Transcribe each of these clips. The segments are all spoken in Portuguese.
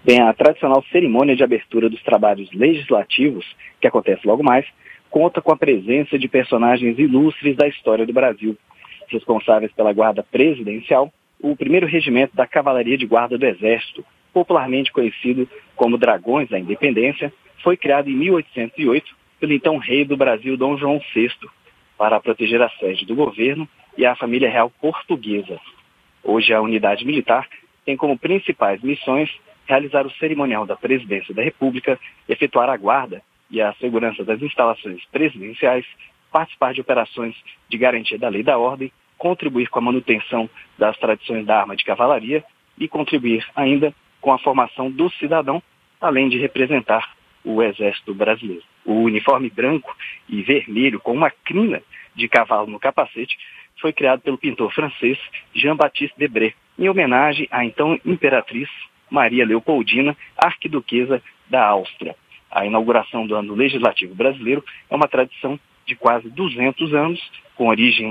Bem, a tradicional cerimônia de abertura dos trabalhos legislativos, que acontece logo mais, conta com a presença de personagens ilustres da história do Brasil, responsáveis pela guarda presidencial, o primeiro regimento da Cavalaria de Guarda do Exército, popularmente conhecido como Dragões da Independência, foi criado em 1808 pelo então rei do Brasil, Dom João VI, para proteger a sede do governo e a família real portuguesa. Hoje, a unidade militar tem como principais missões realizar o cerimonial da Presidência da República, efetuar a guarda e a segurança das instalações presidenciais, participar de operações de garantia da lei e da ordem, contribuir com a manutenção das tradições da arma de cavalaria e contribuir ainda com a formação do cidadão, além de representar o Exército Brasileiro. O uniforme branco e vermelho com uma crina de cavalo no capacete foi criado pelo pintor francês Jean-Baptiste Debré, em homenagem à então imperatriz Maria Leopoldina, arquiduquesa da Áustria. A inauguração do ano legislativo brasileiro é uma tradição de quase 200 anos, com origem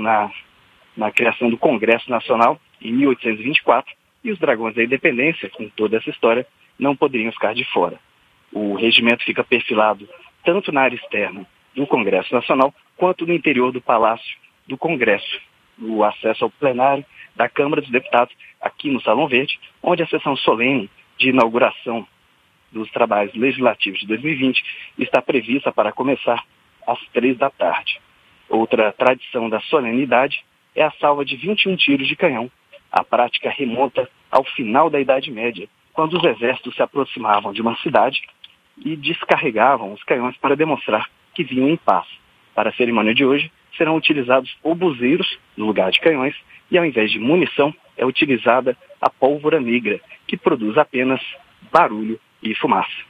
na criação do Congresso Nacional em 1824, e os Dragões da Independência, com toda essa história, não poderiam ficar de fora. O regimento fica perfilado tanto na área externa do Congresso Nacional, quanto no interior do Palácio do Congresso. O acesso ao plenário da Câmara dos Deputados, aqui no Salão Verde, onde a sessão solene de inauguração dos trabalhos legislativos de 2020 está prevista para começar às 15h. Outra tradição da solenidade é a salva de 21 tiros de canhão. A prática remonta ao final da Idade Média, quando os exércitos se aproximavam de uma cidade e descarregavam os canhões para demonstrar que vinham em paz. Para a cerimônia de hoje, serão utilizados obuseiros no lugar de canhões e, ao invés de munição, é utilizada a pólvora negra, que produz apenas barulho e fumaça.